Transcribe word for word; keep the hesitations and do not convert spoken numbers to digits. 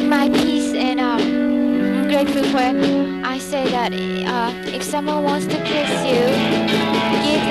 my piece, and um, I'm grateful for. I say that uh, if someone wants to kiss you,